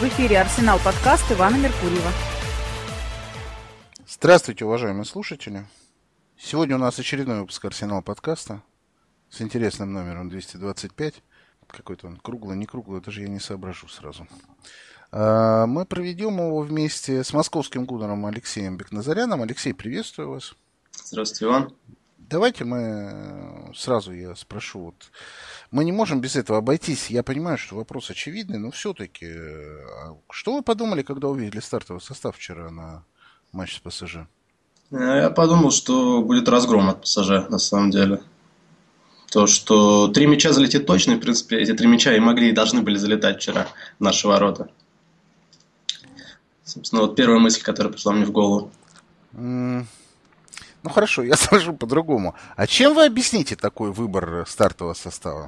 В эфире «Арсенал» подкаст Ивана Меркурьева. Здравствуйте, уважаемые слушатели. Сегодня у нас очередной выпуск «Арсенал» подкаста с интересным номером 225. Какой-то он круглый, не круглый, даже я не соображу сразу. Мы проведем его вместе с московским гуннером Алексеем Бекназаряном. Алексей, приветствую вас. Здравствуйте, Иван. Давайте сразу я спрошу. Мы не можем без этого обойтись. Я понимаю, что вопрос очевидный, но все-таки. Что вы подумали, когда увидели стартовый состав вчера на матч с ПСЖ? Я подумал, что будет разгром от ПСЖ, на самом деле. То, что 3 мяча залетит точно, в принципе, эти 3 мяча и могли, и должны были залетать вчера в наши ворота. Собственно, вот первая мысль, которая пришла мне в голову. Ну хорошо, я скажу по-другому. А чем вы объясните такой выбор стартового состава?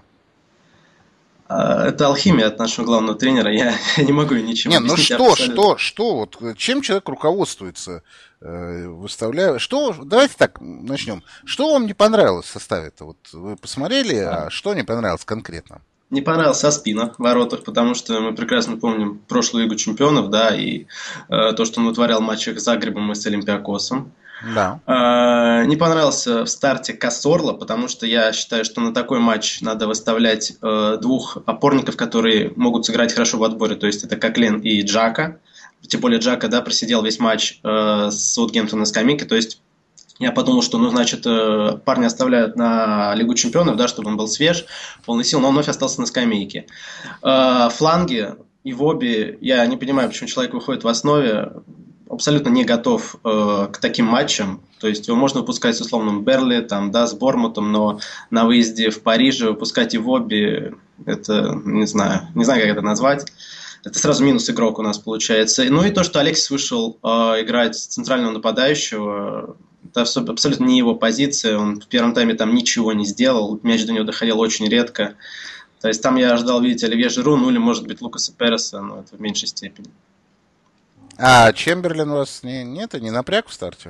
Это алхимия от нашего главного тренера. Я не могу ничего объяснить. Чем человек руководствуется, выставляя? Давайте так начнем. Что вам не понравилось в составе-то? Вот вы посмотрели, а что не понравилось конкретно? Не понравился Аспина в воротах, потому что мы прекрасно помним прошлую Лигу чемпионов, да, и то, что он вытворял в матчах с Загребом и с Олимпиакосом. Да. Не понравился в старте Касорла, потому что я считаю, что на такой матч надо выставлять 2 опорников, которые могут сыграть хорошо в отборе. То есть это Коклен и Джака. Тем более Джака, да, просидел весь матч с Саутгемптоном на скамейке. То есть я подумал, что, парня оставляют на Лигу чемпионов, да, чтобы он был свеж, полный сил, но он вновь остался на скамейке. Фланги и Вобби, я не понимаю, почему человек выходит в основе, абсолютно не готов к таким матчам. То есть его можно выпускать с условным Берли, там, да, с Бормутом, но на выезде в Париже выпускать и Вобби, это не знаю, как это назвать. Это сразу минус игрок у нас получается. Ну и то, что Алексис вышел играть центрального нападающего, это абсолютно не его позиция. Он в первом тайме там ничего не сделал, мяч до него доходил очень редко. То есть там я ожидал видеть Оливье Жиру, или может быть Лукаса Переса, но это в меньшей степени. А Чемберлен у вас не напряг в старте?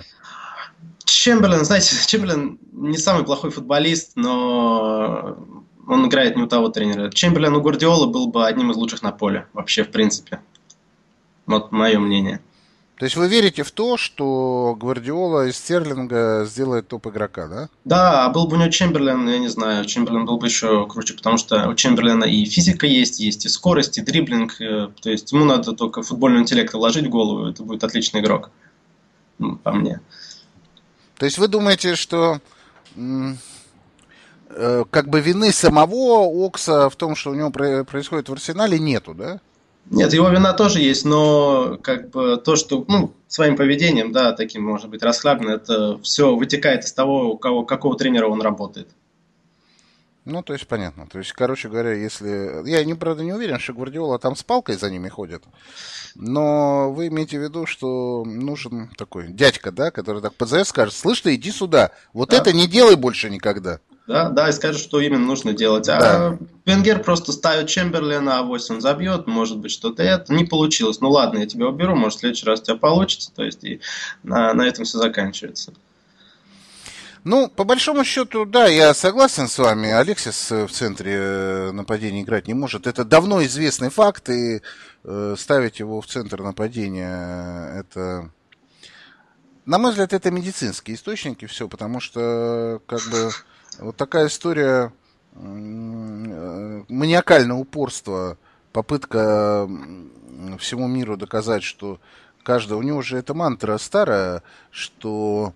Чемберлен не самый плохой футболист, но он играет не у того тренера. Чемберлен у Гвардиолы был бы одним из лучших на поле, вообще, в принципе. Вот мое мнение. То есть вы верите в то, что Гвардиола из Стерлинга сделает топ-игрока, да? Да, был бы у него Чемберлен, я не знаю, Чемберлен был бы еще круче, потому что у Чемберлена и физика есть и скорость, и дриблинг. То есть ему надо только футбольный интеллект вложить в голову, это будет отличный игрок, по мне. То есть вы думаете, что как бы вины самого Окса в том, что у него происходит в Арсенале, нету, да? Нет, его вина тоже есть, но как бы то, что своим поведением, да, таким, может быть, расхлябанным, это все вытекает из того, какого тренера он работает. Ну, то есть понятно. То есть, короче говоря, если... Я, правда, не уверен, что Гвардиола там с палкой за ними ходит, но вы имеете в виду, что нужен такой дядька, да, который так позовет, скажет: слышь ты, иди сюда, вот да. Это не делай больше никогда. Да, и скажет, что именно нужно делать. Да. А Венгер просто ставит Чемберлена, авось он забьет, может быть, что-то это. Не получилось. Ну ладно, я тебя уберу, может, в следующий раз у тебя получится. То есть и на этом все заканчивается. Ну, по большому счету, да, я согласен с вами. Алексис в центре нападения играть не может. Это давно известный факт, и ставить его в центр нападения, это... На мой взгляд, это медицинские источники, все, потому что, как бы, вот такая история, маниакальное упорство, попытка всему миру доказать, что у него же эта мантра старая, что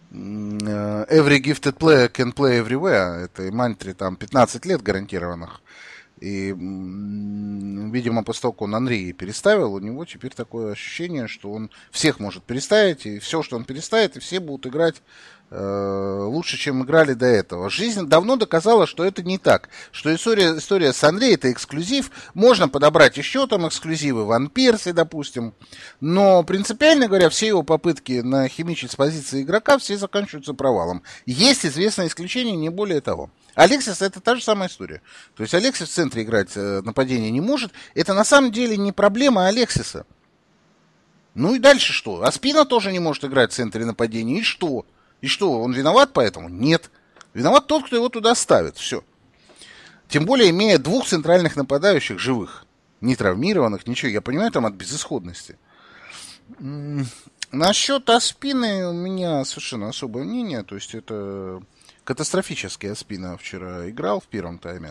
every gifted player can play everywhere. Этой мантре там 15 лет гарантированных. И, видимо, после того, как он Анри переставил, у него теперь такое ощущение, что он всех может переставить, и все, что он переставит, и все будут играть лучше, чем играли до этого. Жизнь давно доказала, что это не так. Что история с Анри — это эксклюзив. Можно подобрать еще там эксклюзивы, Ван Перси, допустим. Но, принципиально говоря, все его попытки нахимичить с позиции игрока все заканчиваются провалом. Есть известное исключение, не более того. Алексис — это та же самая история. То есть Алексис в центре играть нападение не может. Это на самом деле не проблема Алексиса. Ну и дальше что? Аспина тоже не может играть в центре нападения. И что? И что, он виноват поэтому? Нет. Виноват тот, кто его туда ставит. Все. Тем более, имея 2 центральных нападающих живых. ни травмированных, ничего. Я понимаю, там от безысходности. Насчет Оспины у меня совершенно особое мнение. То есть это катастрофически Оспина вчера играл в первом тайме.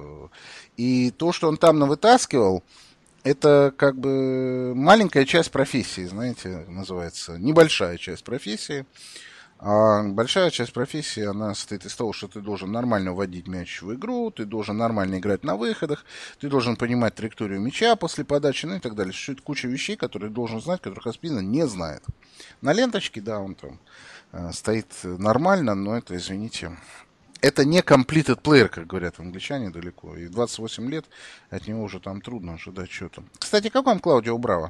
И то, что он там навытаскивал, это как бы маленькая часть профессии, знаете, называется. Небольшая часть профессии. А большая часть профессии, она состоит из того, что ты должен нормально вводить мяч в игру, ты должен нормально играть на выходах, ты должен понимать траекторию мяча после подачи, ну и так далее. Существует куча вещей, которые ты должен знать, которых Оспина не знает. На ленточке, да, он там стоит нормально, но это, извините, это не completed player, как говорят англичане далеко. И 28 лет от него уже там трудно ожидать что-то. Кстати, как вам Клаудио Браво?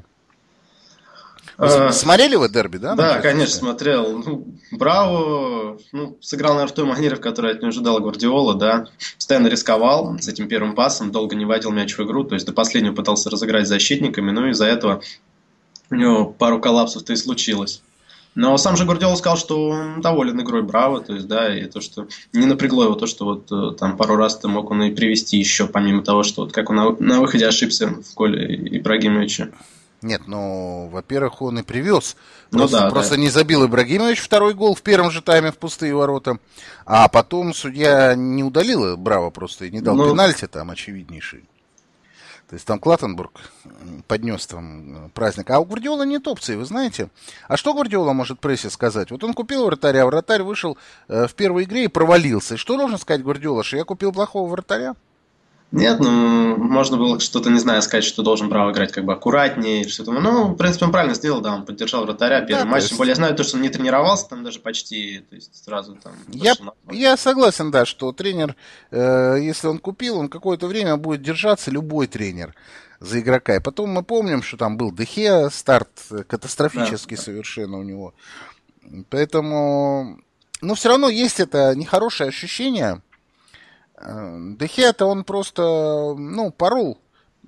Смотрели вы дерби, да? Да, конечно, смотрел. Браво сыграл, наверное, в той манере, в которой от него ожидал Гвардиола, да. Постоянно рисковал с этим первым пасом, долго не вводил мяч в игру, то есть до последнего пытался разыграть защитниками, но из-за этого у него пару коллапсов-то и случилось. Но сам же Гвардиола сказал, что он доволен игрой Браво, то есть, да, и то, что не напрягло его то, что вот там пару раз-то мог он и привести еще, помимо того, что вот как он на выходе ошибся в голе Ибрагимовича. Нет, ну, во-первых, он и привез. Просто не забил Ибрагимович второй гол в первом же тайме в пустые ворота. А потом судья не удалил Браво просто и не дал пенальти там очевиднейший. То есть там Клаттенбург поднес там праздник. А у Гвардиола нет опции, вы знаете. А что Гвардиола может прессе сказать? Вот он купил вратаря, вратарь вышел в первой игре и провалился. И что должен сказать Гвардиола? Что я купил плохого вратаря? Нет, можно было что-то, не знаю, сказать, что должен Браво играть как бы аккуратнее, что-то. Ну, в принципе, он правильно сделал, да, он поддержал вратаря первый матч. Тем более, я знаю то, что он не тренировался там даже почти, то есть сразу там... Я согласен, да, что тренер, если он купил, он какое-то время будет держаться, любой тренер, за игрока. И потом мы помним, что там был Де Хеа, старт катастрофический совершенно у него. Поэтому, но все равно есть это нехорошее ощущение. Де Хеа-то он просто, порол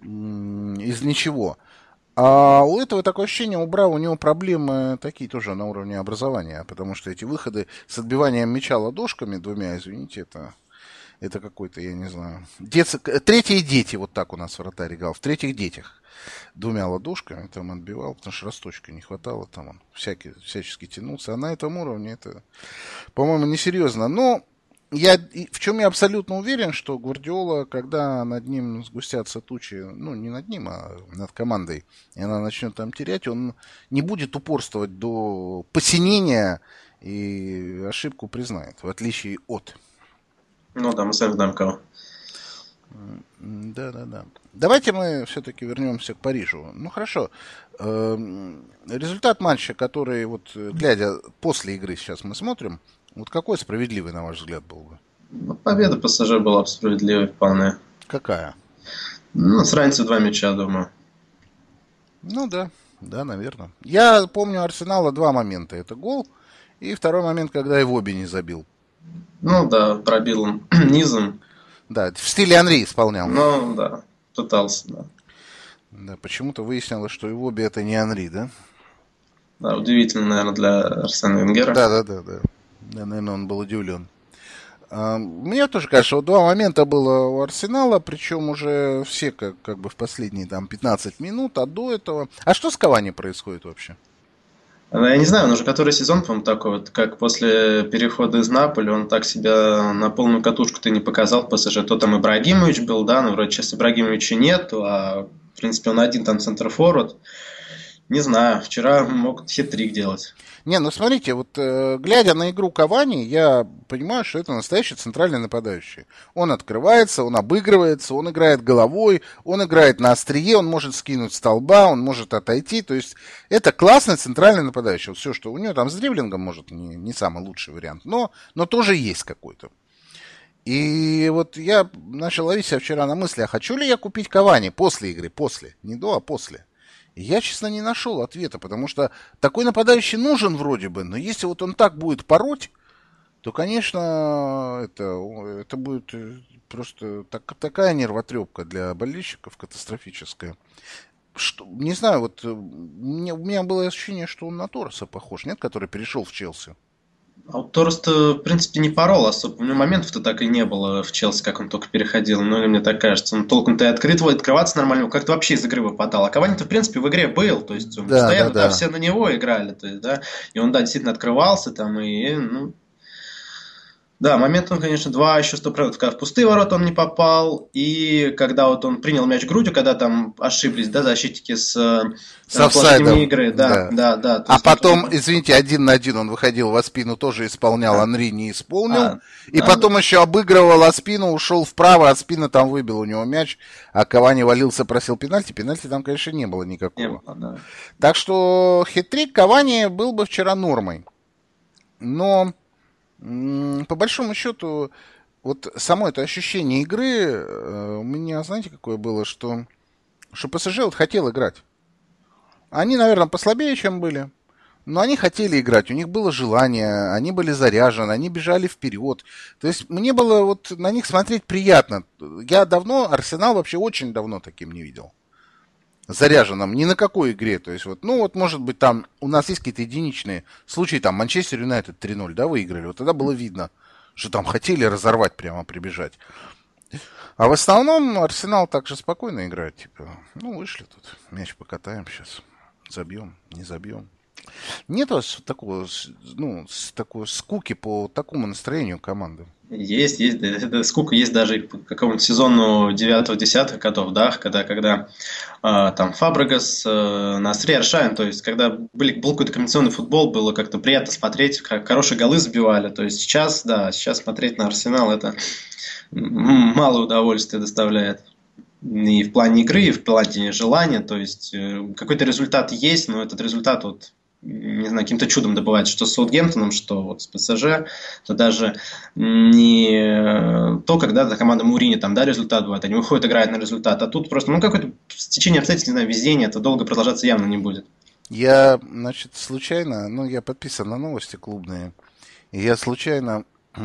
из ничего. А у этого такое ощущение, у Браво, у него проблемы такие тоже на уровне образования, потому что эти выходы с отбиванием мяча ладошками двумя, извините, это какой-то, я не знаю, третьи дети, вот так у нас вратарь играл, в третьих детях двумя ладошками там отбивал, потому что росточка не хватало, там он всячески тянулся, а на этом уровне это, по-моему, несерьезно. Но в чем я абсолютно уверен, что Гвардиола, когда над ним сгустятся тучи, не над ним, а над командой, и она начнет там терять, он не будет упорствовать до посинения и ошибку признает, в отличие от. Ну да, мы сами знаем кого. Да. Давайте мы все-таки вернемся к Парижу. Ну хорошо. Результат матча, который, вот глядя после игры сейчас мы смотрим, вот какой справедливый, на ваш взгляд, был бы? Победа ПСЖ была справедливой вполне. Какая? С разницей в 2 мяча, думаю. Ну да, наверное. Я помню Арсенала 2 момента. Это гол и второй момент, когда Ивоби не забил. Ну да, пробил он низом. Да, в стиле Анри исполнял. Ну да, пытался, да. Да, почему-то выяснилось, что Ивоби это не Анри, да? Да, удивительно, наверное, для Арсена Венгера. Да. Да, наверное, он был удивлен. Мне тоже кажется, вот 2 момента было у Арсенала, причем уже все как бы в последние там 15 минут, а до этого... А что с Кавани происходит вообще? Я не знаю, он уже который сезон, по-моему, такой вот, как после перехода из Наполи, он так себя на полную катушку-то не показал в ПСЖ. То там Ибрагимович был, да, но вроде сейчас Ибрагимовича нет, а в принципе он один там центр-форвард. Не знаю, вчера мог хет-трик делать. Смотрите, вот глядя на игру Кавани, я понимаю, что это настоящий центральный нападающий. Он открывается, он обыгрывается, он играет головой, он играет на острие, он может скинуть столба, он может отойти. То есть это классный центральный нападающий. Вот все, что у него там с дриблингом, может, не самый лучший вариант, но тоже есть какой-то. И вот я начал ловить себя вчера на мысли, а хочу ли я купить Кавани после игры, не до, а после. Я, честно, не нашел ответа, потому что такой нападающий нужен вроде бы, но если вот он так будет пороть, то, конечно, это будет просто такая нервотрепка для болельщиков катастрофическая. Не знаю, вот у меня было ощущение, что он на Торреса похож, нет, который перешел в Челси. А вот Торрес-то, в принципе, не порол особо. У него моментов-то так и не было в Челси, как он только переходил. Ну, или мне так кажется. Он толком-то и открываться нормально, как-то вообще из игры выпадал. А Кавани-то, в принципе, в игре был. То есть, он Да, да, постоянно, да, да. все на него играли. То есть, да, и он, да, действительно открывался там, и, ну, да, момент он, конечно, два еще 100%, когда в пустые ворота он не попал, и когда вот он принял мяч грудью, когда там ошиблись, да, защитники с С положением офсайдом, игры, да, да. да, да, то А есть он потом, тоже... извините, 1-1 он выходил во спину, тоже исполнял, А, Анри не исполнил. И да, да, потом еще обыгрывал Аспину, ушел вправо, Аспина там выбил у него мяч, а Кавани валился, просил пенальти. Пенальти там, конечно, не было не никакого. было, да. Так что хет-трик Кавани был бы вчера нормой. Но по большому счету, вот само это ощущение игры у меня, знаете, какое было, что ПСЖ вот хотел играть. Они, наверное, послабее, чем были. Но они хотели играть, у них было желание, они были заряжены, они бежали вперед. То есть мне было вот на них смотреть приятно. Я давно, Арсенал вообще очень давно таким не видел. Заряженным ни на какой игре. То есть вот, ну вот может быть там у нас есть какие-то единичные случаи, там Манчестер Юнайтед 3-0, да, выиграли. Вот тогда было видно, что там хотели разорвать прямо, прибежать. А в основном Арсенал так же спокойно играет. Типа, ну вышли тут, мяч покатаем сейчас. Забьем, не забьем. Нет у вас такого, ну, такой скуки по такому настроению команды? Есть, да, это сколько есть даже по какому-то сезону 9-10 годов, да, когда там Фабрегас, Насри, Аршавин, то есть когда был какой-то комбинационный футбол, было как-то приятно смотреть, как хорошие голы забивали, то есть сейчас, да, сейчас смотреть на Арсенал это мало удовольствия доставляет. И в плане игры, и в плане желания, то есть какой-то результат есть, но этот результат вот не знаю, каким-то чудом добывается, что с Саутгемптоном, что вот с ПСЖ, то даже не то, когда команда Мурини там, да, результат бывает, они выходят, играют на результат, а тут просто, ну, какое-то стечение обстоятельств, не знаю, везение, это долго продолжаться явно не будет. Я, значит, случайно, ну, я подписан на новости клубные, и я случайно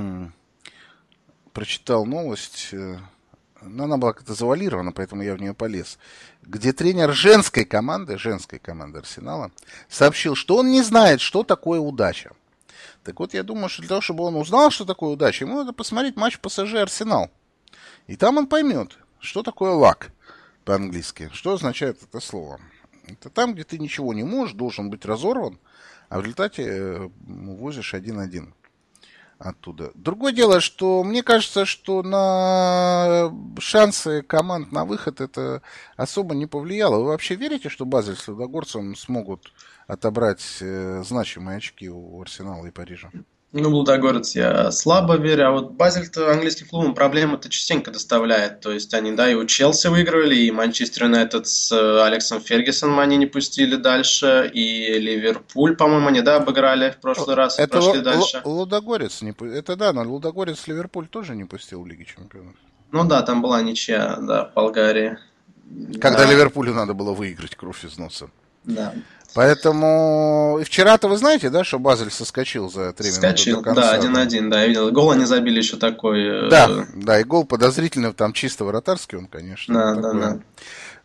прочитал новость, но она была как-то завуалирована, поэтому я в нее полез, где тренер женской команды Арсенала, сообщил, что он не знает, что такое удача. Так вот, я думаю, что для того, чтобы он узнал, что такое удача, ему надо посмотреть матч ПСЖ Арсенал. И там он поймет, что такое luck по-английски. Что означает это слово? Это там, где ты ничего не можешь, должен быть разорван, а в результате возишь 1-1 оттуда. Другое дело, что мне кажется, что на шансы команд на выход это особо не повлияло. Вы вообще верите, что Базель с Лудогорцем смогут отобрать значимые очки у Арсенала и Парижа? Ну, Лудогорец я слабо верю, а вот Базель-то английским клубам проблемы-то частенько доставляет. То есть они, да, и у Челси выигрывали, и Манчестер Юнайтед с Алексом Фергюсоном они не пустили дальше, и Ливерпуль, по-моему, они, да, обыграли в прошлый раз и Это прошли дальше. Лудогорец не это да, но Лудогорец Ливерпуль тоже не пустил в Лиге Чемпионов. Ну да, там была ничья, да, в Болгарии. Когда Да, Ливерпулю надо было выиграть кровь из носа. да. Поэтому и вчера-то вы знаете, да, что Базель соскочил за 3 минуты до Скочил, да, конца. 1-1, да, я видел. Гол они забили еще такой. Да, да, и гол подозрительный, там чисто вратарский он, конечно. Да, Вот да, да. такое.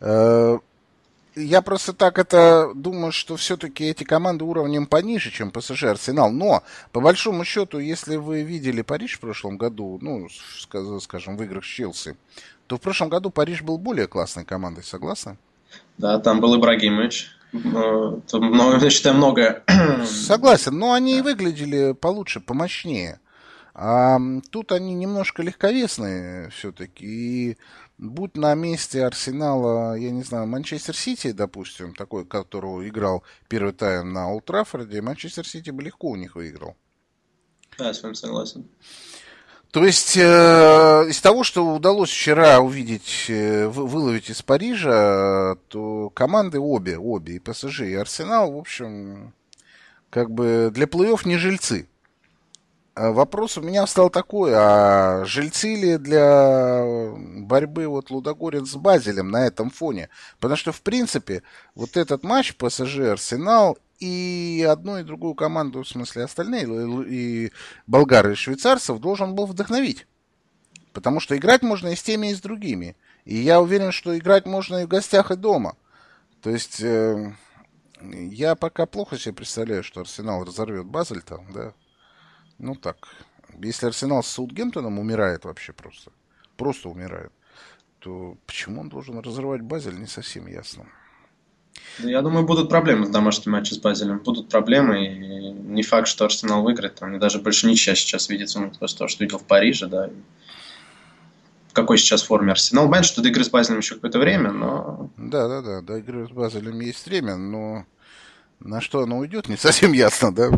Я просто так это думаю, что все-таки эти команды уровнем пониже, чем ПСЖ, Арсенал. Но, по большому счету, если вы видели Париж в прошлом году, ну, скажем, в играх с Челси, то в прошлом году Париж был более классной командой, согласны? Да, там был Ибрагимович. Я считаю, многое. Согласен, но они и Да. выглядели получше, помощнее. А тут они немножко легковесные все-таки. И будь на месте Арсенала, я не знаю, Манчестер Сити, допустим, такой, которого играл первый тайм на Олд Траффорде, Манчестер Сити бы легко у них выиграл. Да, я с вами согласен. То есть из того, что удалось вчера увидеть, выловить из Парижа, то команды обе, и ПСЖ, и Арсенал, в общем, как бы для плей-офф не жильцы. Вопрос у меня стал такой, а жильцы ли для борьбы вот Лудогорец с Базелем на этом фоне? Потому что, в принципе, вот этот матч ПСЖ, Арсенал и одну и другую команду, в смысле остальные, и болгары, и швейцарцев, должен был вдохновить. Потому что играть можно и с теми, и с другими. И я уверен, что играть можно и в гостях, и дома. То есть я пока плохо себе представляю, что Арсенал разорвет Базель там, да. Ну так, если Арсенал с Саутгемптоном умирает вообще просто умирает, то почему он должен разрывать Базель, не совсем ясно. Да, я думаю, будут проблемы в домашнем матче с Базелем. Будут проблемы, и не факт, что Арсенал выиграет. Там, мне даже больше ничья сейчас видится, ну, то, что видел в Париже, да. В какой сейчас форме Арсенал. Понятно, что до игры с Базелем еще какое-то время, но... Да, до игры с Базелем есть время, но на что оно уйдет, не совсем ясно, да?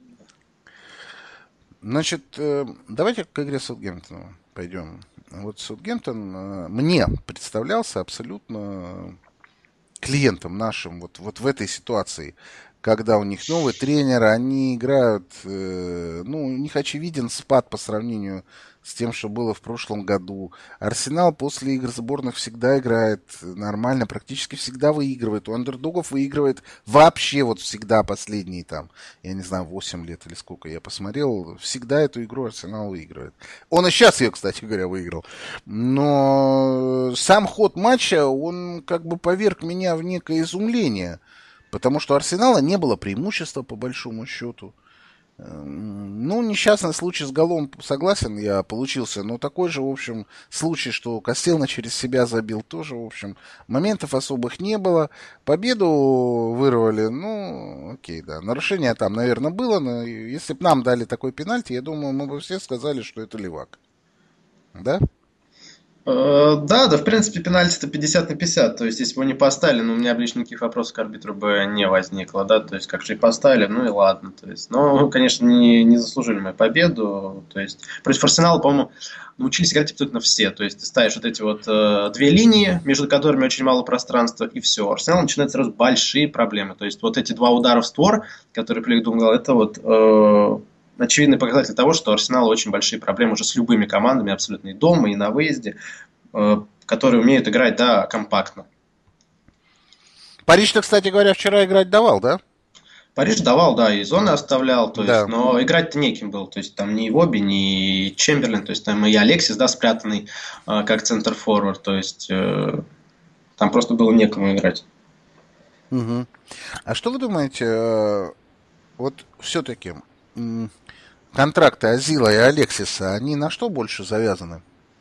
Значит, давайте к игре с Саутгемптоном пойдем. Вот Саутгемптон мне представлялся абсолютно клиентам нашим вот в этой ситуации, когда у них новый тренер, они играют, ну, у них очевиден спад по сравнению с тем, что было в прошлом году. Арсенал после игр сборных всегда играет нормально, практически всегда выигрывает. У андердогов выигрывает вообще вот всегда последние там, я не знаю, 8 лет или сколько я посмотрел, всегда эту игру Арсенал выигрывает. Он и сейчас ее, кстати говоря, выиграл. Но сам ход матча, он как бы поверг меня в некое изумление. Потому что у Арсенала не было преимущества, по большому счету. Ну, несчастный случай с голом, согласен, я получился. Но такой же, в общем, случай, что Костелно через себя забил, тоже, в общем, моментов особых не было. Победу вырвали, ну, окей, да. Нарушение там, наверное, было, но если бы нам дали такой пенальти, я думаю, мы бы все сказали, что это левак. Да? Да, в принципе, пенальти-то 50 на 50. То есть, если бы его не поставили, ну, у меня бы лично никаких вопросов к арбитру бы не возникло, да. То есть, как же и поставили, ну и ладно. То есть, но, конечно, не заслужили мы победу. То есть, против Арсенала, по-моему, научились играть абсолютно все. То есть, ты ставишь вот эти вот две линии, между которыми очень мало пространства, и все. Арсенал начинает сразу большие проблемы. То есть, вот эти два удара в створ, которые Плик думал, это вот... очевидный показатель того, что у Арсенала очень большие проблемы уже с любыми командами, абсолютно и дома, и на выезде, которые умеют играть, да, компактно. Париж-то, кстати говоря, вчера играть давал, да? Париж давал, да, и зоны оставлял, то есть, Да. но играть-то неким был, то есть там ни Иwobi, ни Чемберлен, то есть там и Алексис, да, спрятанный как центр-форвард, то есть там просто было некому играть. Угу. А что вы думаете, вот все-таки контракты Азила и Алексиса, они на что больше завязаны?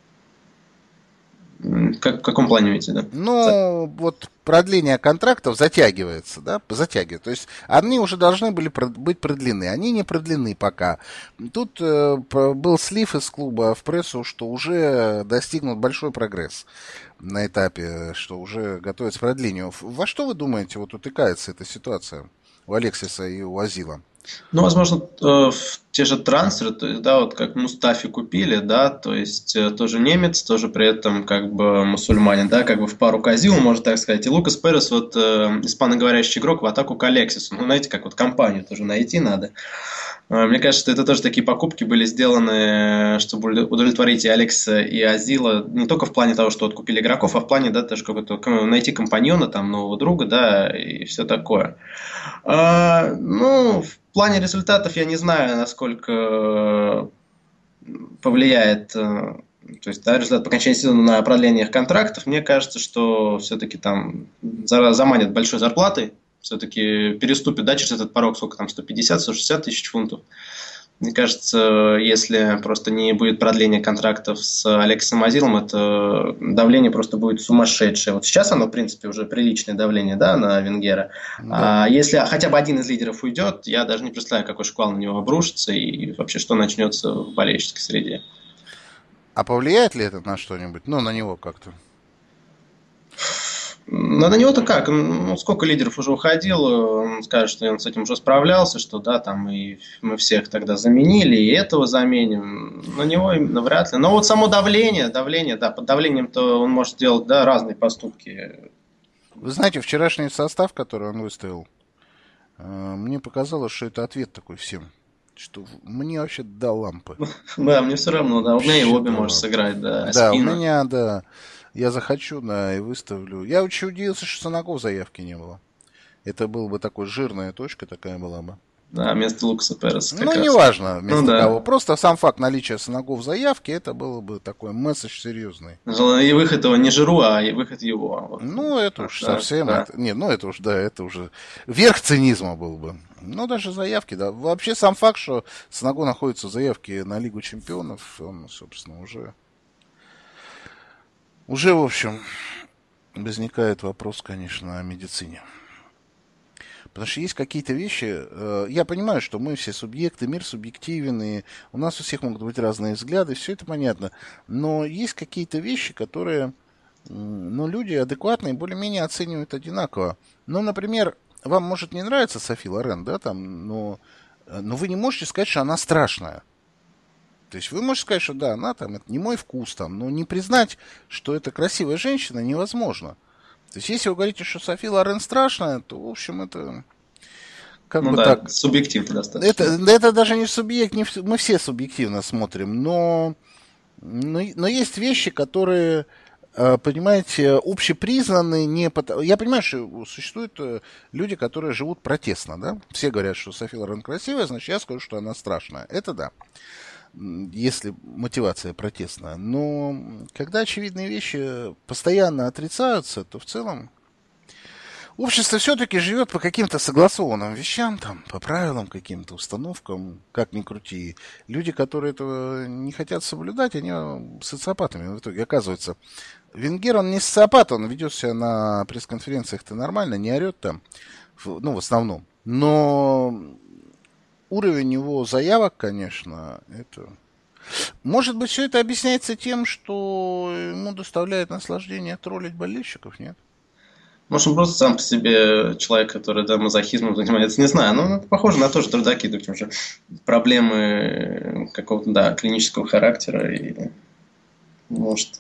В каком плане имеете, да? Ну, вот продление контрактов затягивается, да, затягивает. То есть они уже должны были быть продлены, они не продлены пока. Тут был слив из клуба в прессу, что уже достигнут большой прогресс на этапе, что уже готовится к продлению. Во что вы думаете, вот утыкается эта ситуация у Алексиса и у Азила? Ну, возможно, те же трансферы, то есть, да, вот как Мустафи купили, да, то есть тоже немец, тоже при этом как бы мусульманин, да, как бы в пару к Азилу, можно так сказать. И Лукас Перес, вот испаноговорящий игрок в атаку к Алексису. Ну, знаете, как вот компанию тоже найти надо. Мне кажется, что это тоже такие покупки были сделаны, чтобы удовлетворить и Алекса, и Азила, не только в плане того, что откупили игроков, а в плане, да, тоже какого-то найти компаньона, там, нового друга, да, и все такое. Ну, в плане результатов я не знаю, насколько повлияет, то есть, да, результат по окончании сезона на продление их контрактов. Мне кажется, что все-таки там заманят большой зарплатой, все-таки переступит, да, через этот порог, сколько там, 150-160 тысяч фунтов. Мне кажется, если просто не будет продления контрактов с Алексом Азилом, это давление просто будет сумасшедшее. Вот сейчас оно, в принципе, уже приличное давление, да, на Венгера. Да. А если хотя бы один из лидеров уйдет, я даже не представляю, какой шквал на него обрушится и вообще что начнется в болельческой среде. А повлияет ли это на что-нибудь? Ну, на него как-то. Ну, на него-то как? Ну, сколько лидеров уже уходил, он скажет, что он с этим уже справлялся, что да, там и мы всех тогда заменили, и этого заменим. На него именно вряд ли. Но вот само давление, да, под давлением-то он может делать, да, разные поступки. Вы знаете, вчерашний состав, который он выставил, мне показалось, что это ответ такой всем. Что мне вообще до лампы. Да, мне все равно, да. У меня и Иwobi может сыграть, да. Да, у меня, да. Я захочу, да, и выставлю. Я очень удивился, что Санаков заявки не было. Это была бы такой жирная точка, такая была бы. Да, вместо Лукаса Переса. Ну, неважно, вместо кого. Просто сам факт наличия Санаков в заявке, это было бы такой месседж серьезный. И выход его не Жиру, а и выход его. Вот. Ну, это уж совсем... Да. Это уж верх цинизма был бы. Ну, даже заявки, да. Вообще сам факт, что Санаго находится в заявке на Лигу Чемпионов, он, собственно, уже, в общем, возникает вопрос, конечно, о медицине. Потому что есть какие-то вещи, я понимаю, что мы все субъекты, мир субъективен, и у нас у всех могут быть разные взгляды, все это понятно. Но есть какие-то вещи, которые, ну, люди адекватные более-менее оценивают одинаково. Ну, например, вам может не нравиться Софи Лорен, да, там, но вы не можете сказать, что она страшная. То есть вы можете сказать, что да, она там, это не мой вкус, там, но не признать, что это красивая женщина, невозможно. То есть если вы говорите, что Софи Лорен страшная, то, в общем, это как бы да, так. Субъективно достаточно. Это даже не субъект, мы все субъективно смотрим, но есть вещи, которые, понимаете, общепризнаны. Я понимаю, что существуют люди, которые живут протестно, да? Все говорят, что Софи Лорен красивая, значит, я скажу, что она страшная. Это да. Если мотивация протестная. Но когда очевидные вещи постоянно отрицаются, то в целом общество все-таки живет по каким-то согласованным вещам, там, по правилам, каким-то установкам, как ни крути. Люди, которые этого не хотят соблюдать, они социопатами в итоге оказываются. Венгер, он не социопат, он ведет себя на пресс-конференциях-то нормально, не орет там, ну, в основном. Но уровень его заявок, конечно, это... Может быть, все это объясняется тем, что ему доставляет наслаждение троллить болельщиков, нет? Может, он просто сам по себе человек, который мазохизмом занимается, не знаю. Но это похоже на то, что трудаки, допустим, уже проблемы какого-то, да, клинического характера. И, может,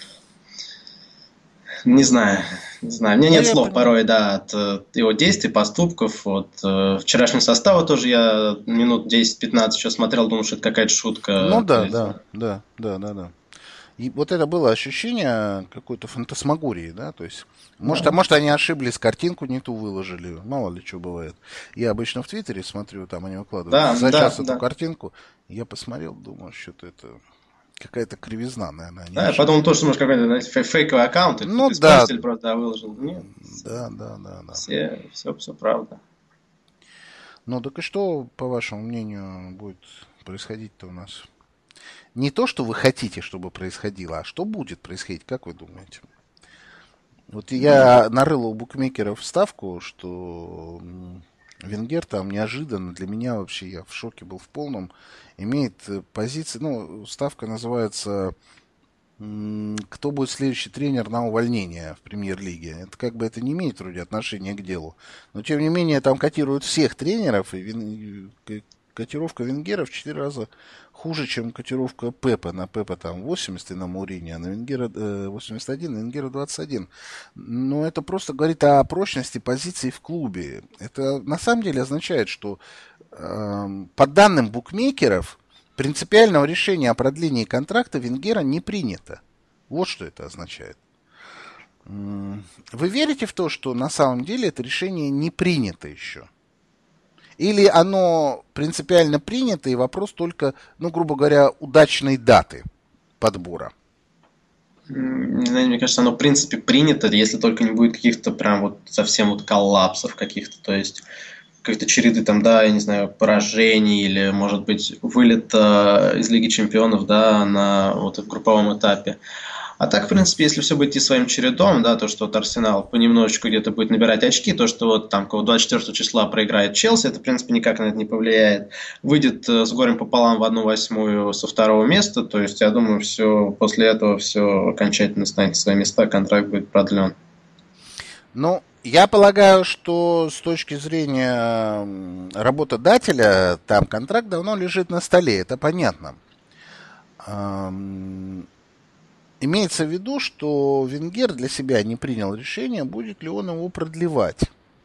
не знаю. У меня нет слов порой, да, от его действий, поступков. От вчерашнего состава тоже я минут 10-15 еще смотрел, думал, что это какая-то шутка. Ну да. И вот это было ощущение какой-то фантасмагории, да, то есть, может, они ошиблись, картинку не ту выложили, мало ли что бывает. Я обычно в Твиттере смотрю, там они выкладывают за час эту картинку, я посмотрел, думаю, что-то это какая-то кривизна, наверное. Да, я подумал тоже, что, может, какой-то фейковый аккаунт, ну да. Исполнитель просто выложил. Нет. Да. Все правда. Ну, так и что, по вашему мнению, будет происходить-то у нас? Не то, что вы хотите, чтобы происходило, а что будет происходить, как вы думаете? Вот я нарыл у букмекеров ставку, что Венгер там неожиданно, для меня вообще, я в шоке был в полном, имеет позиции, ну, ставка называется «Кто будет следующий тренер на увольнение в премьер-лиге». Это как бы это не имеет вроде отношения к делу. Но, тем не менее, там котируют всех тренеров, и котировка Венгера в 4 раза хуже, чем котировка Пепа. На Пепа там 80 и на Мауриньо, а на Венгера 81, на Венгера 21. Но это просто говорит о прочности позиций в клубе. Это на самом деле означает, что по данным букмекеров принципиального решения о продлении контракта Венгера не принято. Вот что это означает. Вы верите в то, что на самом деле это решение не принято еще? Или оно принципиально принято, и вопрос только, ну, грубо говоря, удачной даты подбора? Не знаю, мне кажется, оно в принципе принято, если только не будет каких-то прям вот совсем вот коллапсов каких-то, то есть какие-то череды там, да, я не знаю, поражений или, может быть, вылет из Лиги Чемпионов, да, на вот в групповом этапе. А так, в принципе, если все будет идти своим чередом, да, то, что вот Арсенал понемножечку где-то будет набирать очки, то, что вот там 24 числа проиграет Челси, это, в принципе, никак на это не повлияет. Выйдет с горем пополам в 1/8 со второго места, то есть, я думаю, все после этого все окончательно станет в свои места, контракт будет продлен. Ну, я полагаю, что с точки зрения работодателя, там контракт давно лежит на столе, это понятно. Имеется в виду, что Венгер для себя не принял решение, будет ли он его продлевать.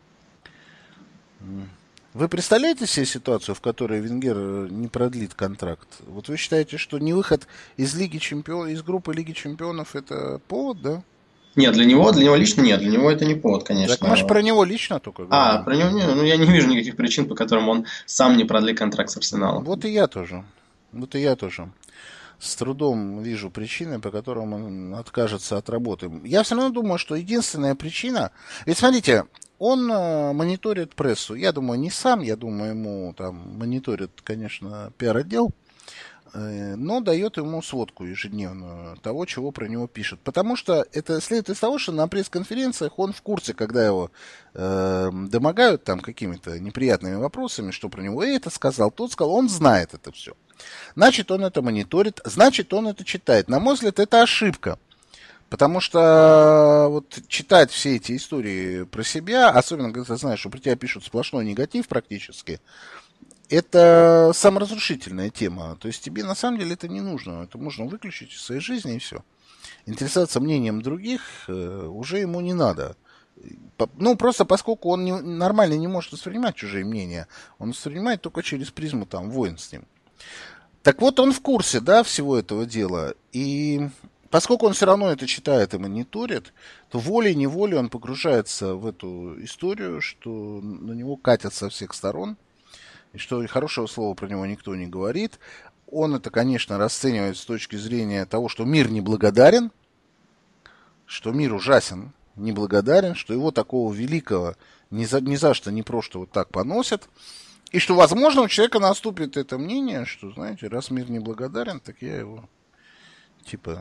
Вы представляете себе ситуацию, в которой Венгер не продлит контракт? Вот вы считаете, что не выход из Лиги Чемпионов, из группы Лиги Чемпионов это повод, да? Нет, для него лично нет, для него это не повод, конечно. Так, может, про него лично только говорим? Про него нет, ну я не вижу никаких причин, по которым он сам не продлит контракт с Арсеналом. Вот и я тоже. с трудом вижу причины, по которым он откажется от работы. Я все равно думаю, что единственная причина... Ведь смотрите, он мониторит прессу. Я думаю, не сам, я думаю, ему там мониторит, конечно, пиар-отдел, но дает ему сводку ежедневную того, чего про него пишут. Потому что это следует из того, что на пресс-конференциях он в курсе, когда его домогают там какими-то неприятными вопросами, что про него это сказал, тот сказал, он знает это все. Значит, он это мониторит, значит, он это читает. На мой взгляд, это ошибка. Потому что вот читать все эти истории про себя, особенно когда ты знаешь, что про тебя пишут сплошной негатив практически, это саморазрушительная тема. То есть тебе на самом деле это не нужно. Это можно выключить из своей жизни и все. Интересоваться мнением других уже ему не надо. Ну, просто поскольку он нормально не может воспринимать чужие мнения, он воспринимает только через призму там войн с ним. Так вот, он в курсе, да, всего этого дела. И поскольку он все равно это читает и мониторит, то волей-неволей он погружается в эту историю, что на него катят со всех сторон. И что хорошего слова про него никто не говорит. Он это, конечно, расценивает с точки зрения того, что мир неблагодарен, что мир ужасен, неблагодарен, что его такого великого ни за что, ни просто вот так поносят. И что, возможно, у человека наступит это мнение, что, знаете, раз мир неблагодарен, так я его, типа,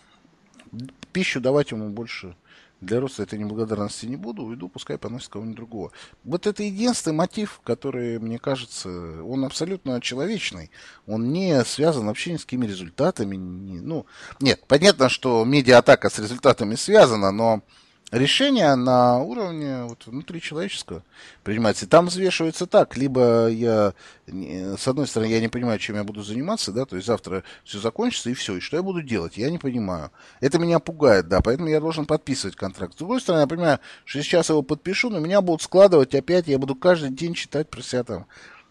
пищу давать ему больше для роста этой неблагодарности не буду, уйду, пускай поносит кого-нибудь другого. Вот это единственный мотив, который, мне кажется, он абсолютно человечный. Он не связан вообще ни с какими результатами. Нет, понятно, что медиа-атака с результатами связана, но решение на уровне вот, внутричеловеческого принимается. И там взвешивается так. Либо я, с одной стороны, я не понимаю, чем я буду заниматься, да, то есть завтра все закончится и все. И что я буду делать? Я не понимаю. Это меня пугает, да, поэтому я должен подписывать контракт. С другой стороны, я понимаю, что сейчас его подпишу, но меня будут складывать опять, я буду каждый день читать про себя там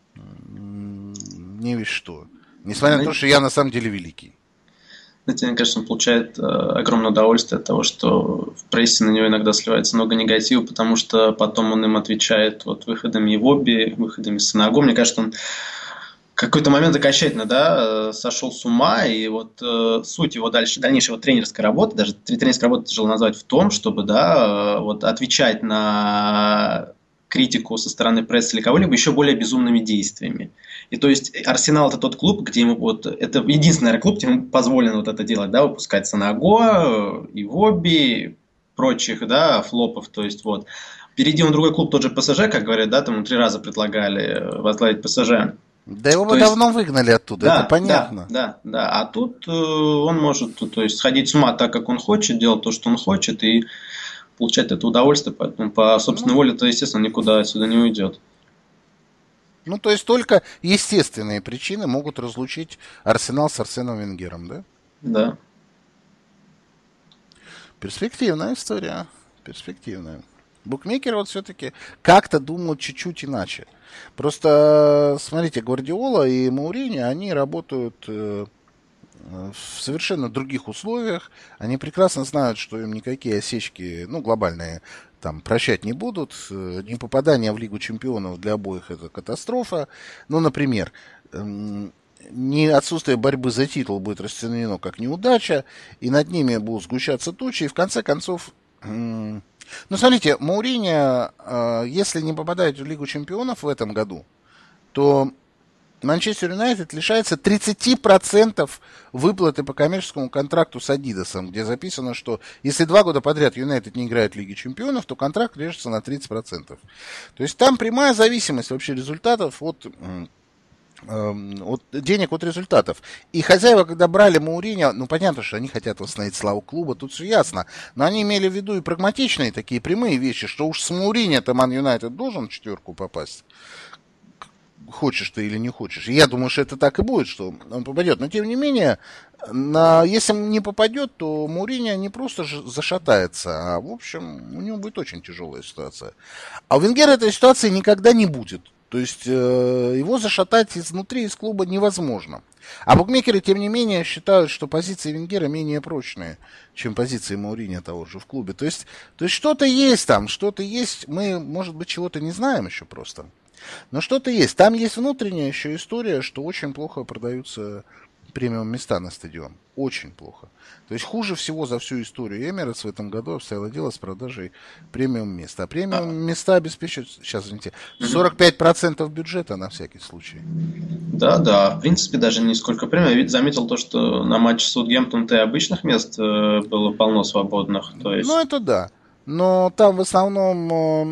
не весь что. Несмотря на то, что я на самом деле великий. Знаете, конечно, он получает огромное удовольствие от того, что в прессе на него иногда сливается много негатива, потому что потом он им отвечает вот выходами в обе, выходами с Санаго. Мне кажется, он в какой-то момент окончательно, да, сошел с ума, и вот суть его дальнейшей тренерской работы, даже тренерской работы тяжело назвать, в том, чтобы, да, вот отвечать на критику со стороны прессы или кого-либо еще более безумными действиями. И то есть Арсенал — это тот клуб, где ему вот это единственный, наверное, клуб, где ему позволено вот это делать, да, выпускать Санаго, Ивоби, прочих, да, флопов, то есть вот. Перейди на другой клуб, тот же ПСЖ, как говорят, да, там 3 раза предлагали возглавить ПСЖ. Да его бы давно выгнали оттуда, да, это понятно. Да. А тут он может, то есть, сходить с ума так, как он хочет, делать то, что он хочет, и получать это удовольствие, поэтому по собственной воле, то, естественно, никуда отсюда не уйдет. Ну, то есть только естественные причины могут разлучить Арсенал с Арсеном Венгером, да? Да. Перспективная история, перспективная. Букмекеры вот все-таки как-то думают чуть-чуть иначе. Просто, смотрите, Гвардиола и Мауриньо, они работают в совершенно других условиях. Они прекрасно знают, что им никакие осечки, глобальные, там, прощать не будут. Не попадание в Лигу чемпионов для обоих — это катастрофа. Например, не отсутствие борьбы за титул будет расценено как неудача, и над ними будут сгущаться тучи, и в конце концов... смотрите, Мауриньо, если не попадает в Лигу чемпионов в этом году, то Манчестер Юнайтед лишается 30% выплаты по коммерческому контракту с Адидасом, где записано, что если 2 года подряд Юнайтед не играет в Лиге чемпионов, то контракт режется на 30%. То есть там прямая зависимость вообще результатов от денег от результатов. И хозяева, когда брали Мауриньо, понятно, что они хотят восстановить славу клуба, тут все ясно, но они имели в виду и прагматичные такие прямые вещи, что уж с Мауриньо-то Ман Юнайтед должен в 4 попасть. Хочешь ты или не хочешь. И я думаю, что это так и будет, что он попадет. Но, тем не менее, если не попадет, то Мауриньо не просто зашатается, а, в общем, у него будет очень тяжелая ситуация. А у Венгера этой ситуации никогда не будет. То есть его зашатать изнутри из клуба невозможно. А букмекеры, тем не менее, считают, что позиции Венгера менее прочные, чем позиции Мауриньо того же в клубе. То есть что-то есть там, что-то есть. Мы, может быть, чего-то не знаем еще просто. Но что-то есть. Там есть внутренняя еще история, что очень плохо продаются премиум места на стадион. Очень плохо. То есть хуже всего за всю историю Эмирейтс в этом году обстояло дело с продажей премиум мест. А премиум места обеспечивают, сейчас, извините, 45% бюджета на всякий случай. Да, в принципе, даже не сколько премиум. Я ведь заметил то, что на матче Саутгемптон-то и обычных мест было полно свободных. То есть... Ну, это да. Но там в основном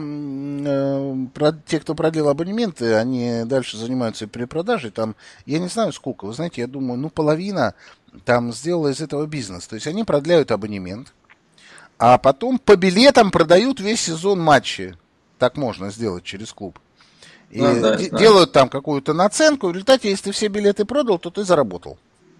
те, кто продлил абонементы, они дальше занимаются перепродажей. Там, я не знаю сколько, вы знаете, я думаю, половина там сделала из этого бизнес. То есть они продляют абонемент, а потом по билетам продают весь сезон матчи. Так можно сделать через клуб. И делают там какую-то наценку. В результате, если ты все билеты продал, то ты заработал.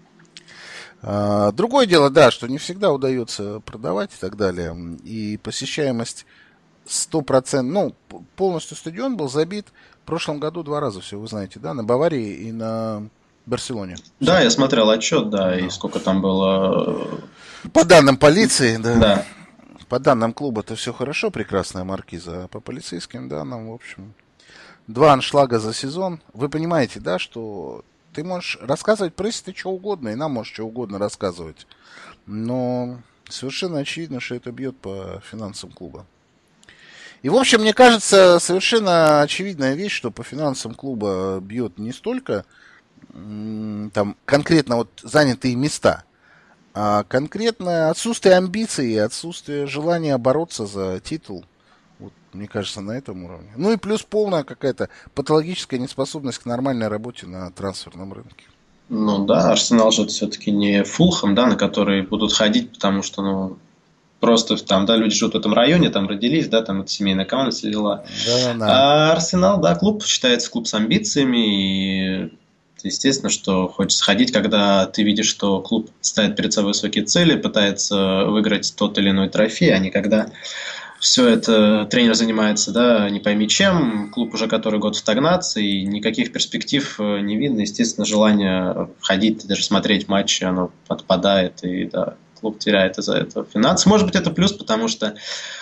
Другое дело, да, что не всегда удается продавать и так далее. И посещаемость 100%, полностью стадион был забит в прошлом году 2 раза, все вы знаете, да, на Баварии и на Барселоне. Да, я смотрел отчет, да, и сколько там было... По данным полиции, да. По данным клуба это все хорошо, прекрасная маркиза, а по полицейским данным, в общем, 2 аншлага за сезон. Вы понимаете, да, что... Ты можешь рассказывать прессе что угодно, и нам можешь что угодно рассказывать. Но совершенно очевидно, что это бьет по финансам клуба. И, в общем, мне кажется, совершенно очевидная вещь, что по финансам клуба бьет не столько там конкретно вот занятые места, а конкретно отсутствие амбиций и отсутствие желания бороться за титул. Вот, мне кажется, на этом уровне. Ну и плюс полная какая-то патологическая неспособность к нормальной работе на трансферном рынке. Ну да, Арсенал же все-таки не Фулхэм, да, на который будут ходить, потому что, просто там, да, люди живут в этом районе, там родились, да, там это семейная команда, все дела. Да. А Арсенал, да, клуб считается клуб с амбициями, и естественно, что хочется ходить, когда ты видишь, что клуб ставит перед собой высокие цели, пытается выиграть тот или иной трофей, а не когда все это тренер занимается, да, не пойми чем, клуб уже который год в стагнации, никаких перспектив не видно, естественно, желание ходить, даже смотреть матчи, оно отпадает, и да, клуб теряет из-за этого финансы. Может быть, это плюс, потому что